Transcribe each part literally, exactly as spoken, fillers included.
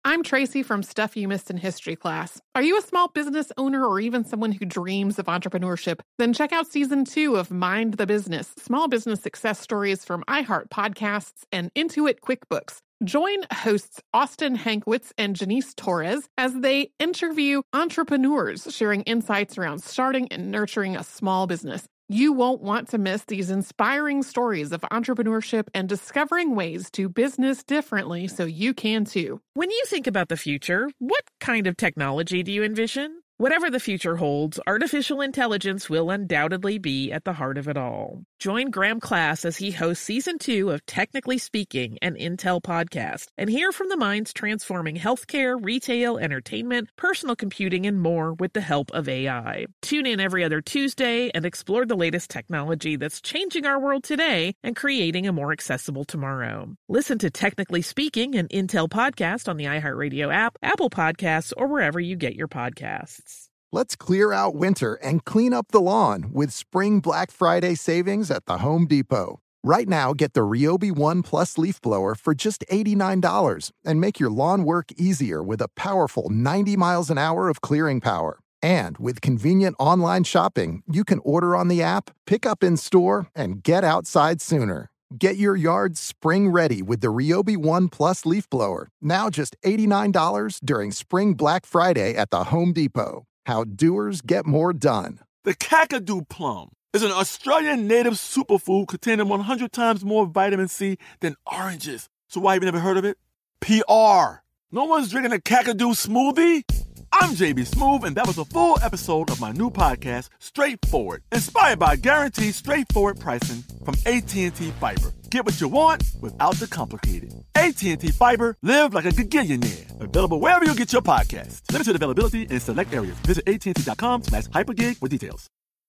I'm Tracy from Stuff You Missed in History Class. Are you a small business owner or even someone who dreams of entrepreneurship? Then check out season two of Mind the Business, small business success stories from iHeart Podcasts and Intuit QuickBooks. Join hosts Austin Hankwitz and Janice Torres as they interview entrepreneurs sharing insights around starting and nurturing a small business. You won't want to miss these inspiring stories of entrepreneurship and discovering ways to business differently so you can too. When you think about the future, what kind of technology do you envision? Whatever the future holds, artificial intelligence will undoubtedly be at the heart of it all. Join Graham Class as he hosts season two of Technically Speaking, an Intel podcast, and hear from the minds transforming healthcare, retail, entertainment, personal computing, and more with the help of A I. Tune in every other Tuesday and explore the latest technology that's changing our world today and creating a more accessible tomorrow. Listen to Technically Speaking, an Intel podcast on the iHeartRadio app, Apple Podcasts, or wherever you get your podcasts. Let's clear out winter and clean up the lawn with Spring Black Friday savings at the Home Depot. Right now, get the Ryobi One Plus leaf blower for just eighty-nine dollars and make your lawn work easier with a powerful ninety miles an hour of clearing power. And with convenient online shopping, you can order on the app, pick up in store, and get outside sooner. Get your yard spring ready with the Ryobi One Plus leaf blower, now just eighty-nine dollars during Spring Black Friday at the Home Depot. How doers get more done. The Kakadu plum is an Australian native superfood containing one hundred times more vitamin C than oranges. So why have you never heard of it? P R. No one's drinking a Kakadu smoothie? I'm J B Smoove, and that was a full episode of my new podcast, Straightforward, inspired by guaranteed straightforward pricing from A T and T Fiber. Get what you want without the complicated. A T and T Fiber, live like a gigillionaire. Available wherever you get your podcasts. Limited availability in select areas. Visit att.com slash hypergig for details.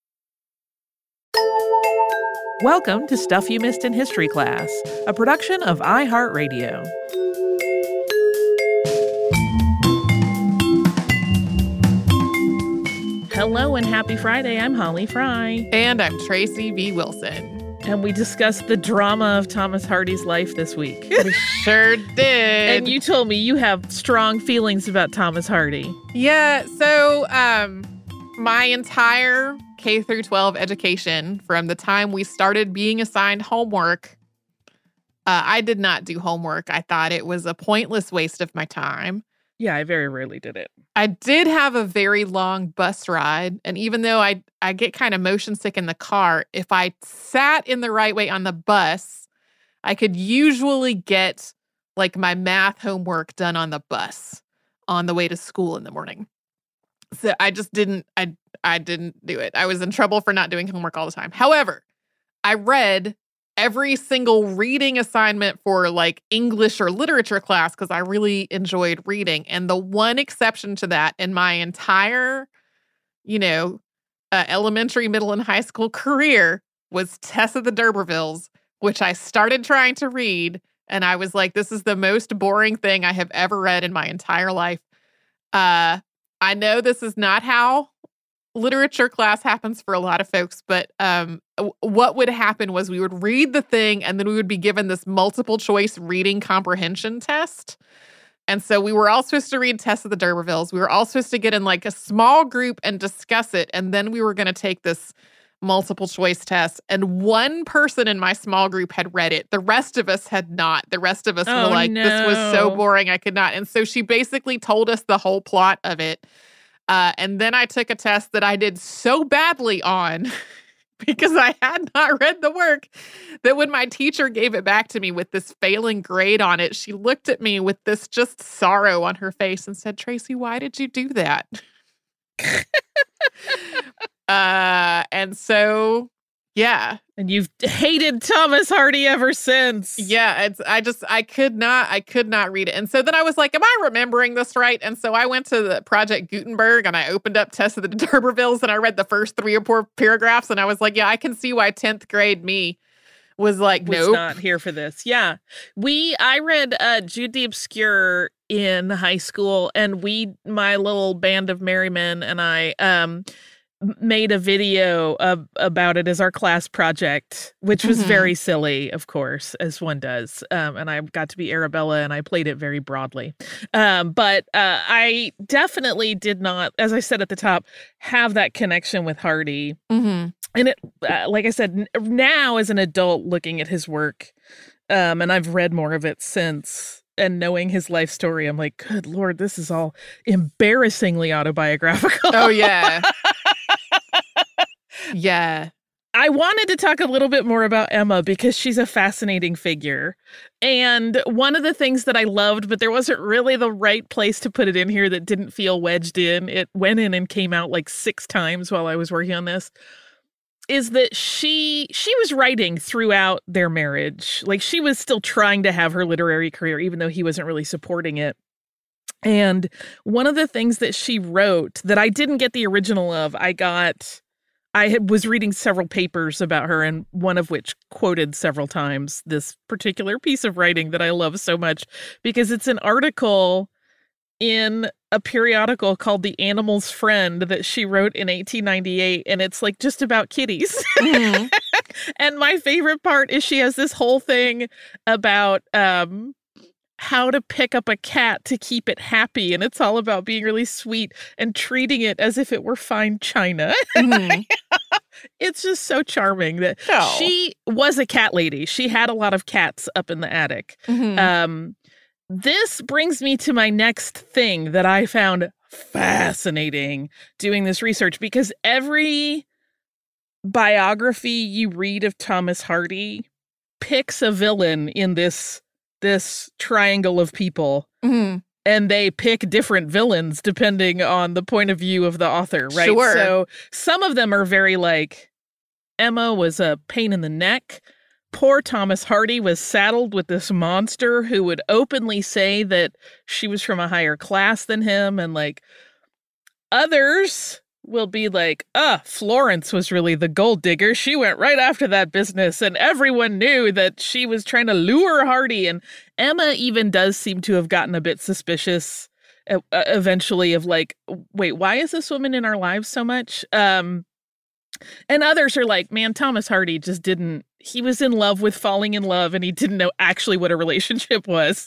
Welcome to Stuff You Missed in History Class, a production of iHeartRadio. Hello and happy Friday. I'm Holly Fry. And I'm Tracy V. Wilson. And we discussed the drama of Thomas Hardy's life this week. We sure did. And you told me you have strong feelings about Thomas Hardy. Yeah, so um, my entire K through twelve education, from the time we started being assigned homework, uh, I did not do homework. I thought it was a pointless waste of my time. Yeah, I very rarely did it. I did have a very long bus ride, and even though I I get kind of motion sick in the car, if I sat in the right way on the bus, I could usually get like my math homework done on the bus on the way to school in the morning. So I just didn't I I didn't do it. I was in trouble for not doing homework all the time. However, I read every single reading assignment for like English or literature class because I really enjoyed reading. And the one exception to that in my entire, you know, uh, elementary, middle, and high school career was Tess of the D'Urbervilles, which I started trying to read. And I was like, this is the most boring thing I have ever read in my entire life. Uh, I know this is not how literature class happens for a lot of folks, but um, w- what would happen was we would read the thing and then we would be given this multiple choice reading comprehension test. And so we were all supposed to read Tess of the D'Urbervilles. We were all supposed to get in like a small group and discuss it. And then we were going to take this multiple choice test. And one person in my small group had read it. The rest of us had not. The rest of us oh, were like, no. this was so boring, I could not. And so she basically told us the whole plot of it. Uh, and then I took a test that I did so badly on because I had not read the work that when my teacher gave it back to me with this failing grade on it, she looked at me with this just sorrow on her face and said, Tracy, why did you do that? uh, and so, yeah. And you've hated Thomas Hardy ever since. Yeah, it's I just I could not I could not read it. And so then I was like, am I remembering this right? And so I went to the Project Gutenberg and I opened up Tess of the D'Urbervilles and I read the first three or four paragraphs and I was like, yeah, I can see why tenth grade me was like, was nope. not here for this. Yeah. We I read uh Jude the Obscure in high school, and we my little band of merry men and I um made a video uh, about it as our class project, which was Mhm. very silly, of course, as one does. Um, and I got to be Arabella, and I played it very broadly. Um, but uh, I definitely did not, as I said at the top, have that connection with Hardy. Mhm. And it, uh, like I said, n- now as an adult looking at his work, um, and I've read more of it since, and knowing his life story, I'm like, good Lord, this is all embarrassingly autobiographical. Oh, yeah. Yeah. I wanted to talk a little bit more about Emma because she's a fascinating figure. And one of the things that I loved, but there wasn't really the right place to put it in here that didn't feel wedged in, it went in and came out like six times while I was working on this, is that she she was writing throughout their marriage. Like, she was still trying to have her literary career, even though he wasn't really supporting it. And one of the things that she wrote that I didn't get the original of, I got... I had, was reading several papers about her, and one of which quoted several times this particular piece of writing that I love so much, because it's an article in a periodical called The Animal's Friend that she wrote in eighteen ninety-eight, and it's like just about kitties. Mhm. And my favorite part is she has this whole thing about um, how to pick up a cat to keep it happy, and it's all about being really sweet and treating it as if it were fine china. Mhm. It's just so charming that Oh. she was a cat lady. She had a lot of cats up in the attic. Mhm. Um, this brings me to my next thing that I found fascinating doing this research, because every biography you read of Thomas Hardy picks a villain in this this triangle of people, Mhm. and they pick different villains depending on the point of view of the author, right? Sure. So some of them are very like, Emma was a pain in the neck. Poor Thomas Hardy was saddled with this monster who would openly say that she was from a higher class than him. And like, others will be like, ah, Florence was really the gold digger. She went right after that business, and everyone knew that she was trying to lure Hardy. And Emma even does seem to have gotten a bit suspicious uh, uh, eventually of like, wait, why is this woman in our lives so much? Um, and others are like, man, Thomas Hardy just didn't, he was in love with falling in love, and he didn't know actually what a relationship was.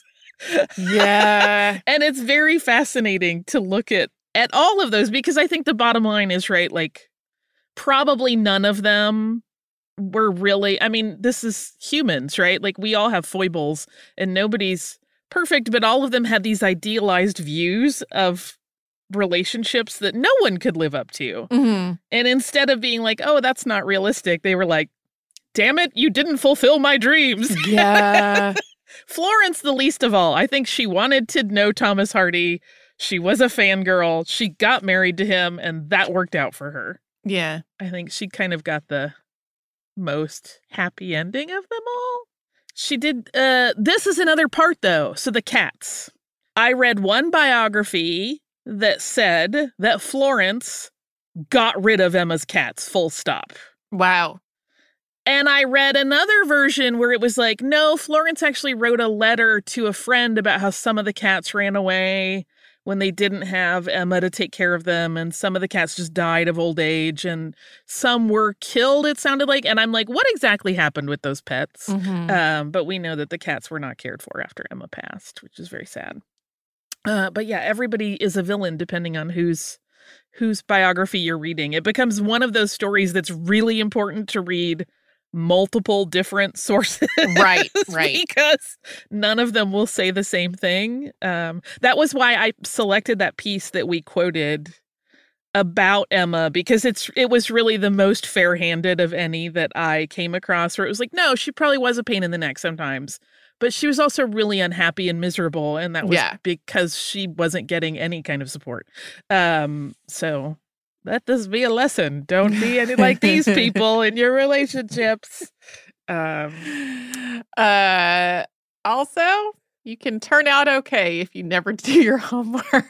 Yeah. And it's very fascinating to look at at all of those, because I think the bottom line is, right, like, probably none of them were really, I mean, this is humans, right? Like, we all have foibles, and nobody's perfect, but all of them had these idealized views of relationships that no one could live up to. Mhm. And instead of being like, oh, that's not realistic, they were like, damn it, you didn't fulfill my dreams. Yeah. Florence, the least of all. I think she wanted to know Thomas Hardy. She was a fangirl. She got married to him, and that worked out for her. Yeah. I think she kind of got the most happy ending of them all. She did, uh, this is another part, though. So the cats. I read one biography that said that Florence got rid of Emma's cats, full stop. Wow. And I read another version where it was like, no, Florence actually wrote a letter to a friend about how some of the cats ran away when they didn't have Emma to take care of them, and some of the cats just died of old age, and some were killed, it sounded like. And I'm like, what exactly happened with those pets? Mhm. Um, but we know that the cats were not cared for after Emma passed, which is very sad. Uh, but yeah, everybody is a villain depending on whose whose biography you're reading. It becomes one of those stories that's really important to read multiple different sources. Right, right. Because none of them will say the same thing. Um, that was why I selected that piece that we quoted about Emma, because it's it was really the most fair-handed of any that I came across, where it was like, no, she probably was a pain in the neck sometimes, but she was also really unhappy and miserable, and that was Yeah. because she wasn't getting any kind of support. Um, so let this be a lesson. Don't be any like these people in your relationships. Um, Uh, also, you can turn out okay if you never do your homework.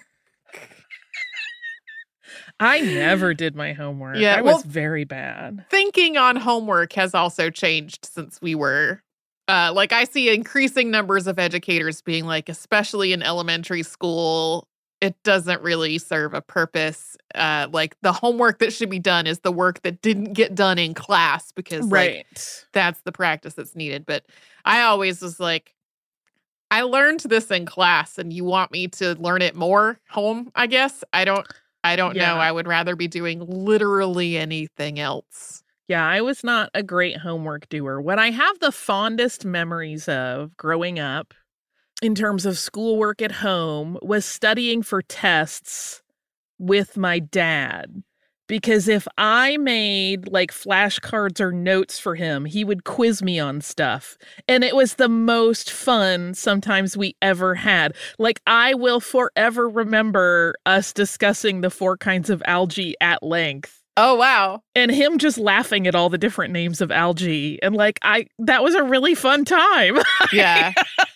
I never did my homework. Yeah, I well- was very bad. Thinking on homework has also changed since we were, uh, like, I see increasing numbers of educators being like, especially in elementary school, it doesn't really serve a purpose. Uh, like the homework that should be done is the work that didn't get done in class because Right. like that's the practice that's needed. But I always was like, I learned this in class and you want me to learn it more home, I guess. I don't I don't Yeah. know. I would rather be doing literally anything else. Yeah, I was not a great homework doer. What I have the fondest memories of growing up in terms of schoolwork at home was studying for tests with my dad. Because if I made like flashcards or notes for him, he would quiz me on stuff. And it was the most fun sometimes we ever had. Like, I will forever remember us discussing the four kinds of algae at length. Oh, wow. And him just laughing at all the different names of algae. And like, I, that was a really fun time. Yeah.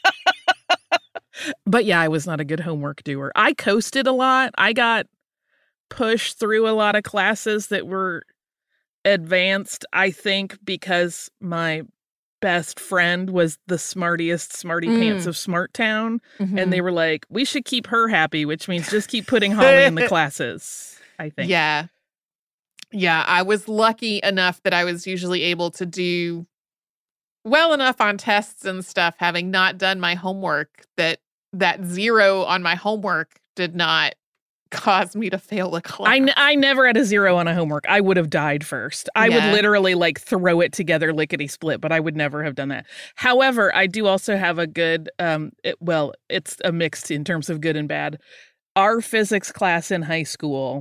But yeah, I was not a good homework doer. I coasted a lot. I got pushed through a lot of classes that were advanced, I think, because my best friend was the smartiest smarty pants Mm. of Smart Town. Mhm. And they were like, we should keep her happy, which means just keep putting Holly in the classes, I think. Yeah. Yeah, I was lucky enough that I was usually able to do well enough on tests and stuff, having not done my homework, that that zero on my homework did not cause me to fail a class. I, n- I never had a zero on a homework. I would have died first. I Yeah. would literally like throw it together lickety split, but I would never have done that. However, I do also have a good, um, it, well, it's a mixed in terms of good and bad. Our physics class in high school,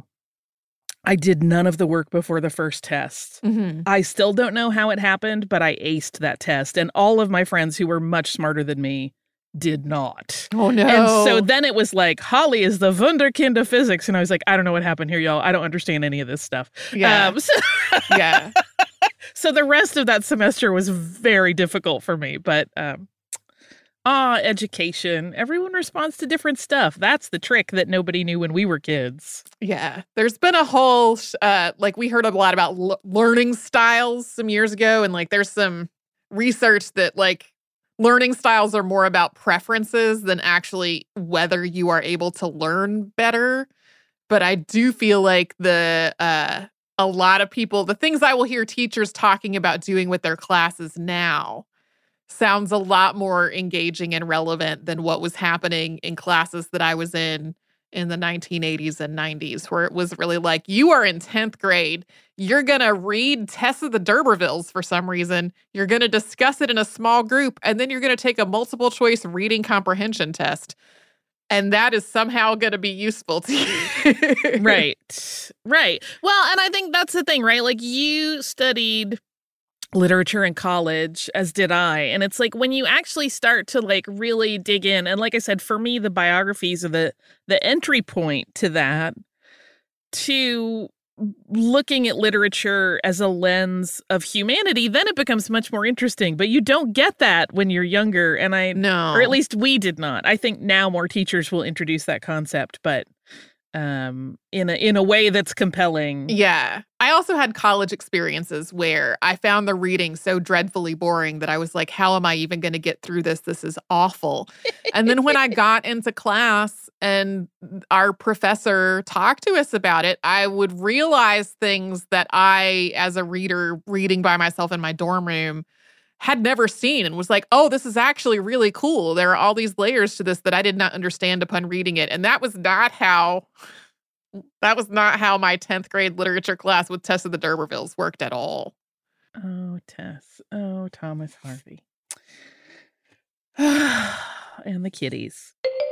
I did none of the work before the first test. Mhm. I still don't know how it happened, but I aced that test. And all of my friends who were much smarter than me did not. Oh, no. And so then it was like, Holly is the wunderkind of physics. And I was like, I don't know what happened here, y'all. I don't understand any of this stuff. Yeah. Um, so, Yeah. so the rest of that semester was very difficult for me. But, um, ah, education. Everyone responds to different stuff. That's the trick that nobody knew when we were kids. Yeah. There's been a whole, sh- uh, like, we heard a lot about l- learning styles some years ago. And, like, there's some research that, like, learning styles are more about preferences than actually whether you are able to learn better. But I do feel like the, uh, a lot of people, the things I will hear teachers talking about doing with their classes now sounds a lot more engaging and relevant than what was happening in classes that I was in in the nineteen eighties and nineties, where it was really like, you are in tenth grade. You're going to read Tess of the D'Urbervilles for some reason. You're going to discuss it in a small group, and then you're going to take a multiple choice reading comprehension test. And that is somehow going to be useful to you. Right. Right. Well, and I think that's the thing, right? Like, you studied literature in college, as did I. And it's like when you actually start to like really dig in, and like I said, for me, the biographies are the the entry point to that, to looking at literature as a lens of humanity, then it becomes much more interesting. But you don't get that when you're younger. And I No. or at least we did not. I think now more teachers will introduce that concept, but um in a in a way that's compelling. Yeah. I also had college experiences where I found the reading so dreadfully boring that I was like, how am I even going to get through this? This is awful. And then when I got into class and our professor talked to us about it, I would realize things that I, as a reader reading by myself in my dorm room, had never seen, and was like, oh, this is actually really cool. There are all these layers to this that I did not understand upon reading it. And that was not how that was not how my tenth grade literature class with Tess of the D'Urbervilles worked at all. Oh, Tess. Oh, Thomas Harvey. And the kitties.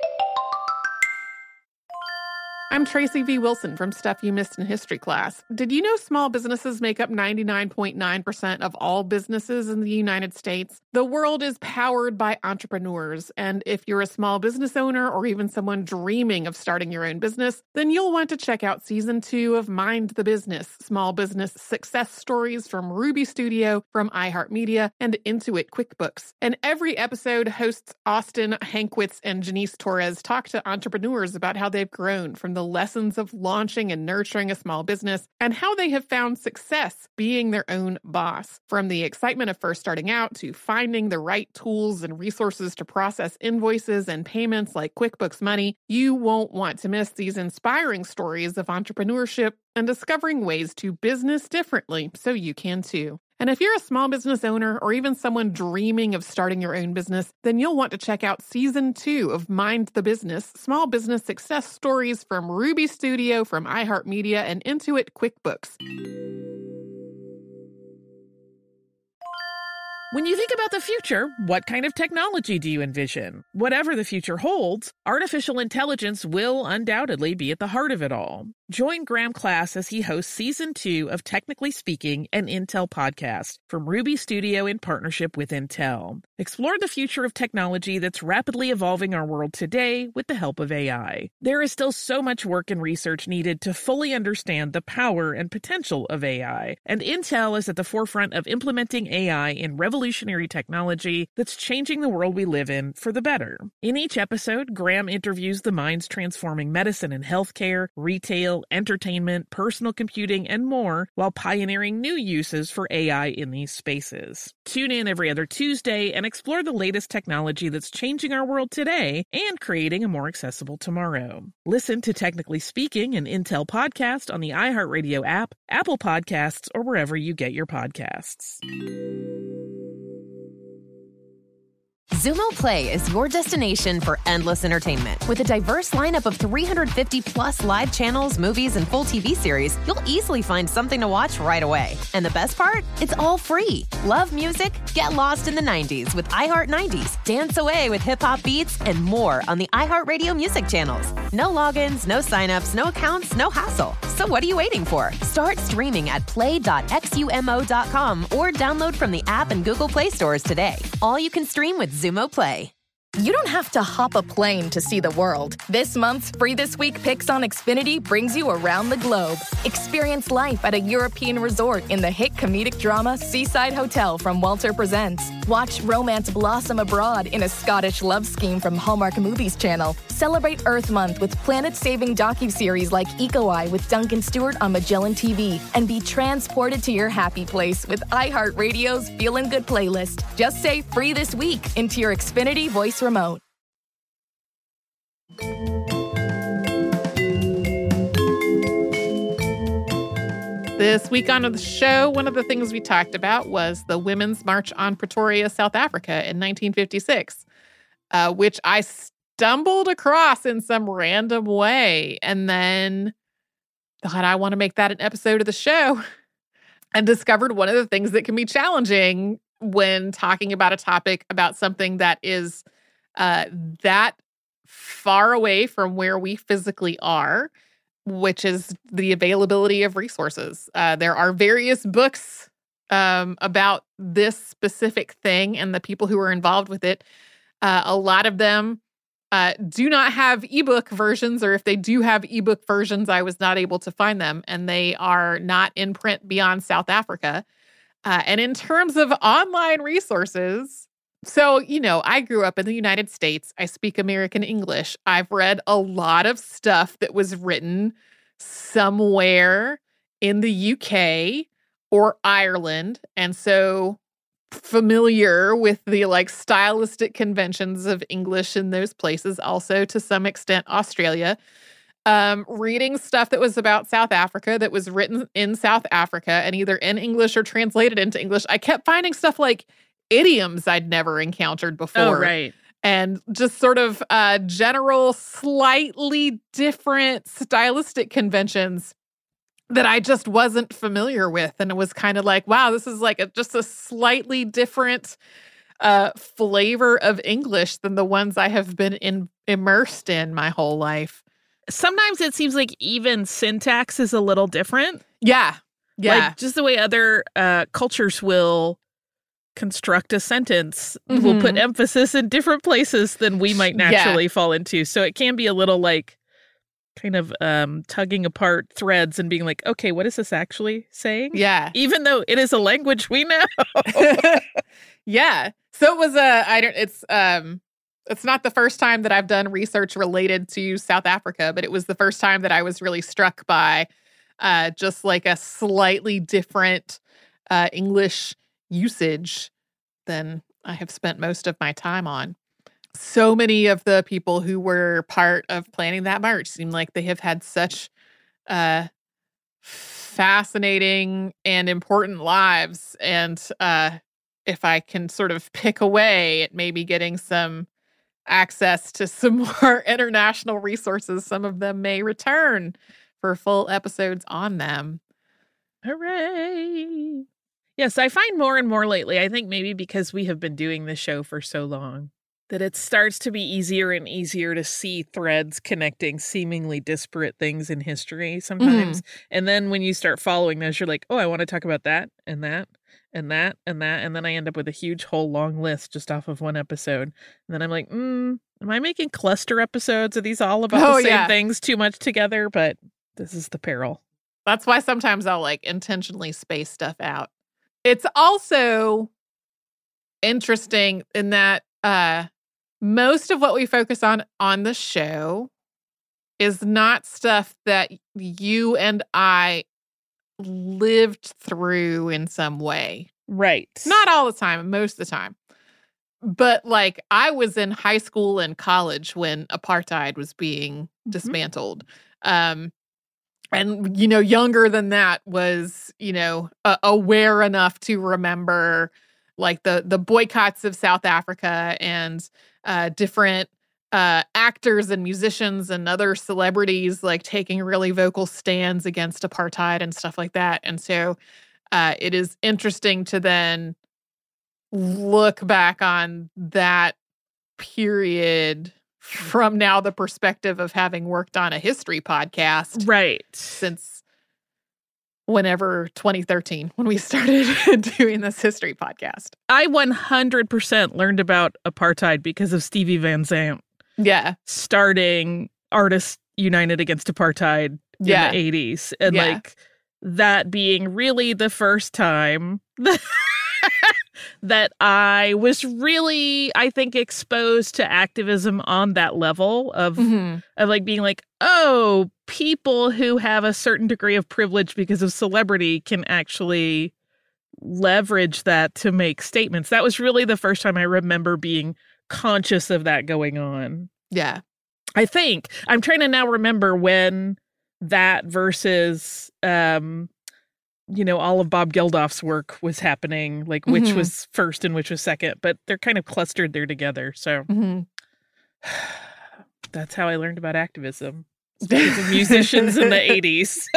I'm Tracy V. Wilson from Stuff You Missed in History class. Did you know small businesses make up ninety-nine point nine percent of all businesses in the United States? The world is powered by entrepreneurs, and if you're a small business owner or even someone dreaming of starting your own business, then you'll want to check out season two of Mind the Business, small business success stories from Ruby Studio, from iHeartMedia, and Intuit QuickBooks. And every episode, hosts Austin Hankwitz and Janice Torres talk to entrepreneurs about how they've grown from the lessons of launching and nurturing a small business and how they have found success being their own boss. From the excitement of first starting out to finding the right tools and resources to process invoices and payments like QuickBooks Money, you won't want to miss these inspiring stories of entrepreneurship and discovering ways to business differently so you can too. And if you're a small business owner or even someone dreaming of starting your own business, then you'll want to check out season two of Mind the Business, Small Business Success Stories from Ruby Studio, from iHeartMedia, and Intuit QuickBooks. When you think about the future, what kind of technology do you envision? Whatever the future holds, artificial intelligence will undoubtedly be at the heart of it all. Join Graham Class as he hosts season two of Technically Speaking, an Intel podcast from Ruby Studio in partnership with Intel. Explore the future of technology that's rapidly evolving our world today with the help of A I. There is still so much work and research needed to fully understand the power and potential of A I, and Intel is at the forefront of implementing A I in revolutionary technology that's changing the world we live in for the better. In each episode, Graham interviews the minds transforming medicine and healthcare, retail, entertainment, personal computing, and more, while pioneering new uses for A I in these spaces. Tune in every other Tuesday and explore the latest technology that's changing our world today and creating a more accessible tomorrow. Listen to Technically Speaking, an Intel podcast on the iHeartRadio app, Apple Podcasts, or wherever you get your podcasts. Xumo Play is your destination for endless entertainment. With a diverse lineup of three hundred fifty plus live channels, movies, and full T V series, you'll easily find something to watch right away. And the best part? It's all free. Love music? Get lost in the nineties with iHeart nineties. Dance away with hip-hop beats and more on the iHeartRadio music channels. No logins, no signups, no accounts, no hassle. So what are you waiting for? Start streaming at play dot xumo dot com or download from the app and Google Play stores today. All you can stream with Xumo Play. You don't have to hop a plane to see the world. This month's Free This Week Picks on Xfinity brings you around the globe. Experience life at a European resort in the hit comedic drama Seaside Hotel from Walter Presents. Watch romance blossom abroad in a Scottish love scheme from Hallmark Movies Channel. Celebrate Earth Month with planet-saving docuseries like Eco Eye with Duncan Stewart on Magellan T V. And be transported to your happy place with iHeartRadio's Feelin' Good playlist. Just say Free This Week into your Xfinity voice remote. This week on the show, one of the things we talked about was the Women's March on Pretoria, South Africa in nineteen fifty-six, uh, which I stumbled across in some random way and then thought I want to make that an episode of the show and discovered one of the things that can be challenging when talking about a topic about something that is uh, that far away from where we physically are, which is the availability of resources. Uh, there are various books um, about this specific thing and the people who are involved with it. Uh, a lot of them uh, do not have ebook versions, or if they do have ebook versions, I was not able to find them, and they are not in print beyond South Africa. Uh, and in terms of online resources, so, you know, I grew up in the United States. I speak American English. I've read a lot of stuff that was written somewhere in the U K or Ireland. And so familiar with the like stylistic conventions of English in those places. Also, to some extent, Australia. Um, reading stuff that was about South Africa that was written in South Africa and either in English or translated into English. I kept finding stuff like idioms I'd never encountered before. Oh, right. And just sort of uh, general, slightly different stylistic conventions that I just wasn't familiar with. And it was kind of like, wow, this is like a, just a slightly different uh, flavor of English than the ones I have been in, immersed in my whole life. Sometimes it seems like even syntax is a little different. Yeah. Yeah. Like just the way other uh, cultures will construct a sentence Mm-hmm. will put emphasis in different places than we might naturally Yeah. fall into. So it can be a little like kind of um, tugging apart threads and being like, okay, what is this actually saying? Yeah. Even though it is a language we know. Yeah. So it was a, I don't, it's, um, it's not the first time that I've done research related to South Africa, but it was the first time that I was really struck by uh, just like a slightly different uh, English usage than I have spent most of my time on. So many of the people who were part of planning that march seem like they have had such uh, fascinating and important lives. And uh, if I can sort of pick away at maybe getting some access to some more international resources, some of them may return for full episodes on them. Hooray! Yes, I find more and more lately, I think maybe because we have been doing this show for so long, that it starts to be easier and easier to see threads connecting seemingly disparate things in history sometimes. Mm. And then when you start following those, you're like, oh, I want to talk about that and that and that and that. And then I end up with a huge whole long list just off of one episode. And then I'm like, mm, am I making cluster episodes? Are these all about oh, the same yeah. things too much together? But this is the peril. That's why sometimes I'll like intentionally space stuff out. It's also interesting in that uh, most of what we focus on on the show is not stuff that you and I lived through in some way. Right. Not all the time, most of the time. But like I was in high school and college when apartheid was being mm-hmm. dismantled. Um, and, you know, younger than that was, you know, uh, aware enough to remember like the the boycotts of South Africa and uh, different uh, actors and musicians and other celebrities like taking really vocal stands against apartheid and stuff like that. And so uh, it is interesting to then look back on that period from now the perspective of having worked on a history podcast. Right. Since whenever twenty thirteen, when we started doing this history podcast. I one hundred percent learned about apartheid because of Stevie Van Zandt. Yeah. Starting Artists United Against Apartheid in yeah. the eighties. And yeah. like that being really the first time that that I was really, I think, exposed to activism on that level of, mm-hmm. of like being like, oh, people who have a certain degree of privilege because of celebrity can actually leverage that to make statements. That was really the first time I remember being conscious of that going on. Yeah. I think. I'm trying to now remember when that versus... um you know, all of Bob Geldof's work was happening, like which mm-hmm. was first and which was second, but they're kind of clustered there together. So mm-hmm. that's how I learned about activism. Because of musicians in the eighties.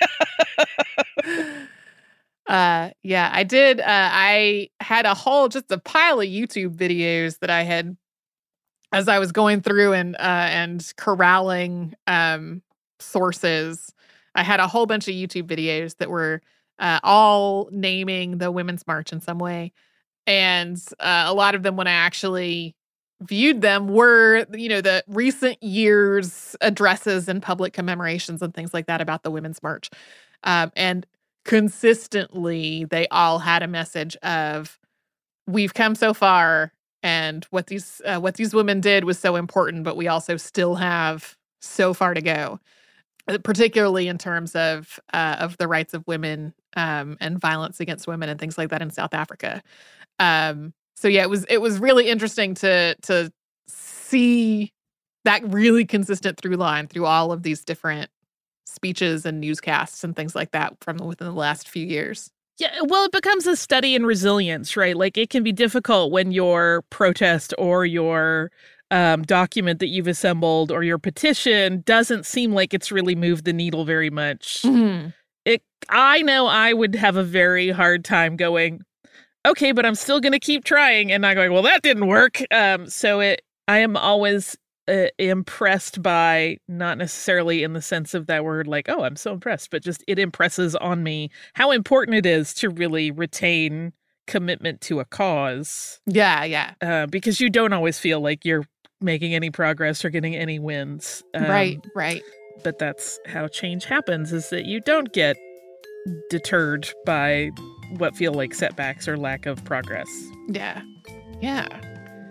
uh, yeah, I did. Uh, I had a whole, just a pile of YouTube videos that I had, as I was going through and, uh, and corralling um, sources, I had a whole bunch of YouTube videos that were Uh, all naming the Women's March in some way. And uh, a lot of them, when I actually viewed them, were, you know, the recent years' addresses and public commemorations and things like that about the Women's March. Um, and consistently, they all had a message of, we've come so far, and what these uh, what these women did was so important, but we also still have so far to go. Particularly in terms of uh, of the rights of women um, and violence against women and things like that in South Africa. Um, so yeah, it was it was really interesting to to see that really consistent through line through all of these different speeches and newscasts and things like that from within the last few years. Yeah, well, it becomes a study in resilience, right? Like it can be difficult when your protest or your Um, document that you've assembled or your petition doesn't seem like it's really moved the needle very much. Mm-hmm. It, I know I would have a very hard time going, okay, but I'm still going to keep trying and not going, well, that didn't work. Um, so it, I am always uh, impressed by, not necessarily in the sense of that word, like, oh, I'm so impressed, but just it impresses on me how important it is to really retain commitment to a cause. Yeah, yeah. Uh, because you don't always feel like you're making any progress or getting any wins. Um, right, right. But that's how change happens, is that you don't get deterred by what feel like setbacks or lack of progress. Yeah, yeah.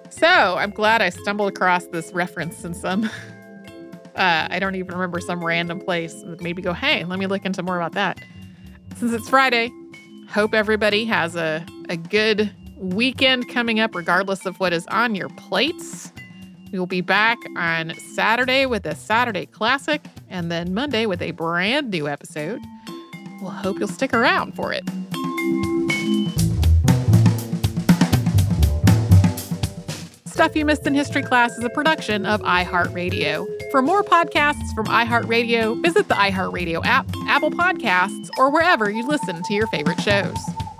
So I'm glad I stumbled across this reference in some, uh, I don't even remember, some random place that made me go, hey, let me look into more about that. Since it's Friday, hope everybody has a, a good weekend coming up, regardless of what is on your plates. We will be back on Saturday with a Saturday Classic, and then Monday with a brand new episode. We'll hope you'll stick around for it. Stuff You Missed in History Class is a production of iHeartRadio. For more podcasts from iHeartRadio, visit the iHeartRadio app, Apple Podcasts, or wherever you listen to your favorite shows.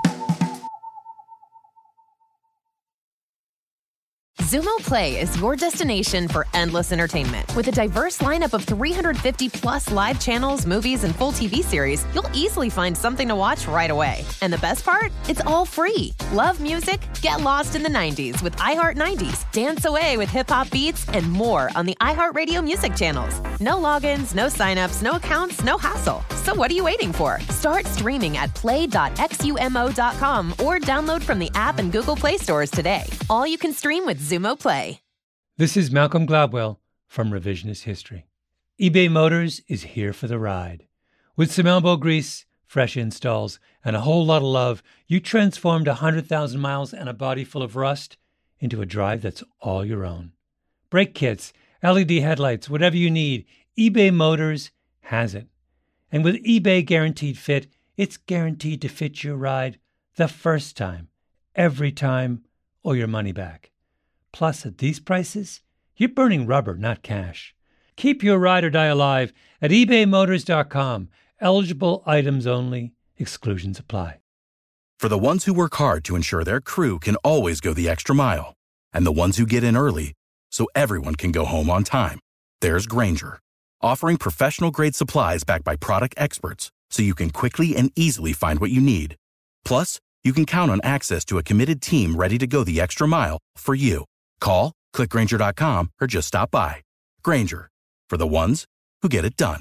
Zumo Play is your destination for endless entertainment. With a diverse lineup of three hundred fifty plus live channels, movies, and full T V series, you'll easily find something to watch right away. And the best part? It's all free. Love music? Get lost in the nineties with iHeart nineties, dance away with hip-hop beats, and more on the iHeartRadio music channels. No logins, no signups, no accounts, no hassle. So what are you waiting for? Start streaming at play dot xumo dot com or download from the app and Google Play stores today. All you can stream with Zumo Play. This is Malcolm Gladwell from Revisionist History. eBay Motors is here for the ride. With some elbow grease, fresh installs, and a whole lot of love, you transformed one hundred thousand miles and a body full of rust into a drive that's all your own. Brake kits, L E D headlights, whatever you need, eBay Motors has it. And with eBay Guaranteed Fit, it's guaranteed to fit your ride the first time, every time, or your money back. Plus, at these prices, you're burning rubber, not cash. Keep your ride or die alive at ebay motors dot com. Eligible items only. Exclusions apply. For the ones who work hard to ensure their crew can always go the extra mile, and the ones who get in early so everyone can go home on time, there's Grainger, offering professional-grade supplies backed by product experts so you can quickly and easily find what you need. Plus, you can count on access to a committed team ready to go the extra mile for you. Call, click Grainger dot com, or just stop by. Grainger, for the ones who get it done.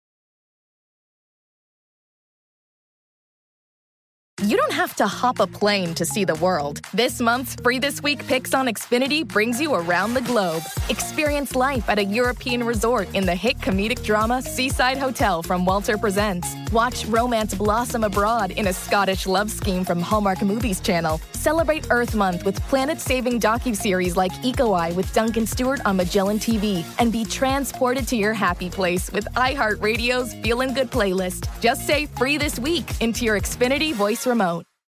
You don't have to hop a plane to see the world. This month's Free This Week Picks on Xfinity brings you around the globe. Experience life at a European resort in the hit comedic drama Seaside Hotel from Walter Presents. Watch romance blossom abroad in a Scottish love scheme from Hallmark Movies Channel. Celebrate Earth Month with planet-saving docuseries like Eco Eye with Duncan Stewart on Magellan T V. And be transported to your happy place with iHeartRadio's Feelin' Good playlist. Just say Free This Week into your Xfinity voice remote.